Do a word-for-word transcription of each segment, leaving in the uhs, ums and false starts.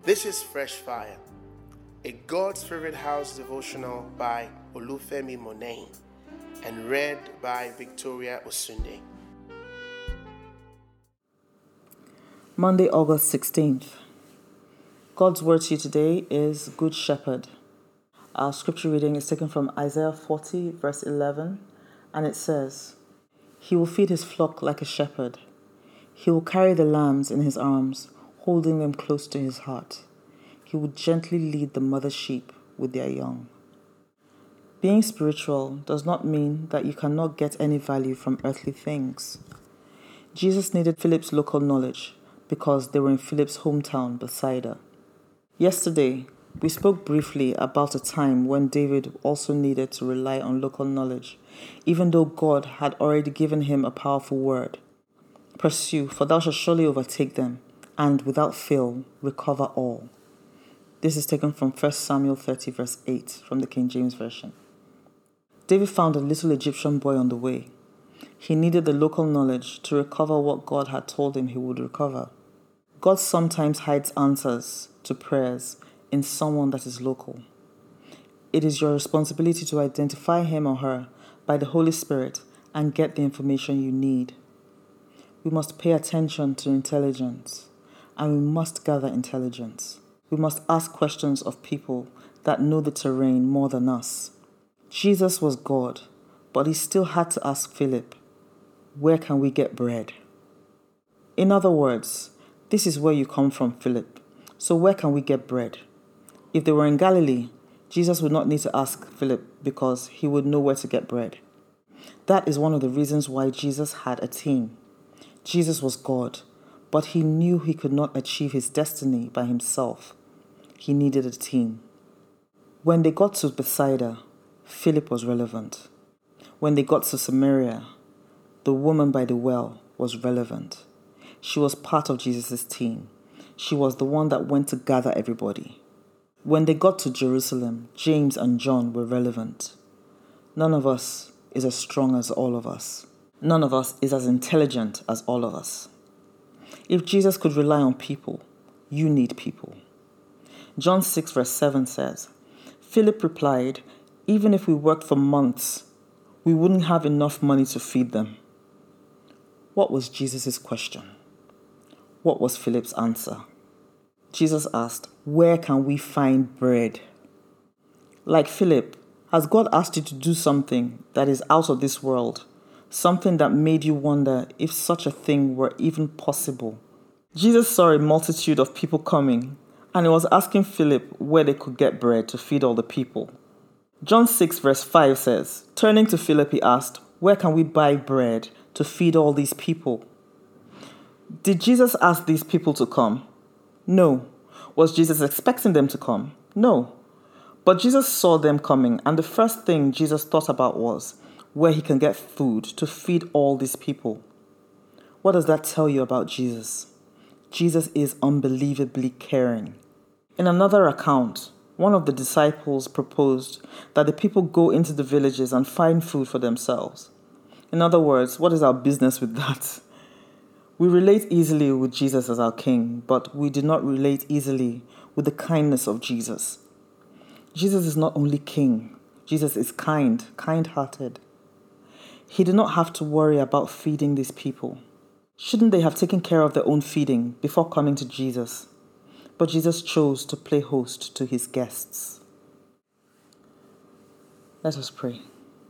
This is Fresh Fire, a God's Favorite House devotional by Olufemi Monet and read by Victoria Osunde. Monday, August sixteenth. God's word to you today is Good Shepherd. Our scripture reading is taken from Isaiah forty, verse eleven, and it says, "He will feed his flock like a shepherd. He will carry the lambs in his arms, holding them close to his heart. He will gently lead the mother sheep with their young." Being spiritual does not mean that you cannot get any value from earthly things. Jesus needed Philip's local knowledge because they were in Philip's hometown, Bethsaida. Yesterday, we spoke briefly about a time when David also needed to rely on local knowledge, even though God had already given him a powerful word. "Pursue, for thou shalt surely overtake them, and without fail recover all." This is taken from First Samuel thirty, verse eight, from the King James Version. David found a little Egyptian boy on the way. He needed the local knowledge to recover what God had told him he would recover. God sometimes hides answers to prayers in someone that is local. It is your responsibility to identify him or her by the Holy Spirit and get the information you need. We must pay attention to intelligence, and we must gather intelligence. We must ask questions of people that know the terrain more than us. Jesus was God, but he still had to ask Philip, "Where can we get bread?" In other words, this is where you come from, Philip. So where can we get bread? If they were in Galilee, Jesus would not need to ask Philip because he would know where to get bread. That is one of the reasons why Jesus had a team. Jesus was God, but he knew he could not achieve his destiny by himself. He needed a team. When they got to Bethsaida, Philip was relevant. When they got to Samaria, the woman by the well was relevant. She was part of Jesus' team. She was the one that went to gather everybody. When they got to Jerusalem, James and John were relevant. None of us is as strong as all of us. None of us is as intelligent as all of us. If Jesus could rely on people, you need people. John six verse seven says, "Philip replied, 'Even if we worked for months, we wouldn't have enough money to feed them.'" What was Jesus' question? What was Philip's answer? Jesus asked, "Where can we find bread?" Like Philip, has God asked you to do something that is out of this world? Something that made you wonder if such a thing were even possible? Jesus saw a multitude of people coming, and he was asking Philip where they could get bread to feed all the people. John six verse five says, turning to Philip, he asked, "Where can we buy bread to feed all these people?" Did Jesus ask these people to come? No. Was Jesus expecting them to come? No. But Jesus saw them coming, and the first thing Jesus thought about was where he can get food to feed all these people. What does that tell you about Jesus? Jesus is unbelievably caring. In another account, one of the disciples proposed that the people go into the villages and find food for themselves. In other words, what is our business with that? We relate easily with Jesus as our King, but we do not relate easily with the kindness of Jesus. Jesus is not only King, Jesus is kind, kind-hearted. He did not have to worry about feeding these people. Shouldn't they have taken care of their own feeding before coming to Jesus? But Jesus chose to play host to his guests. Let us pray.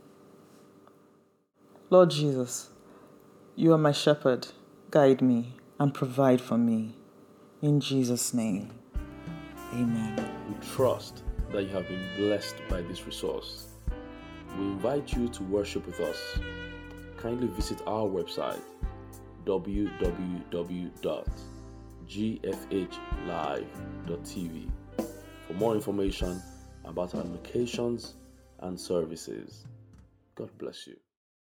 Lord Jesus, you are my shepherd. Guide me and provide for me. In Jesus' name, amen. We trust that you have been blessed by this resource. We invite you to worship with us. Kindly visit our website, w w w dot g f h live dot t v, for more information about our locations and services. God bless you.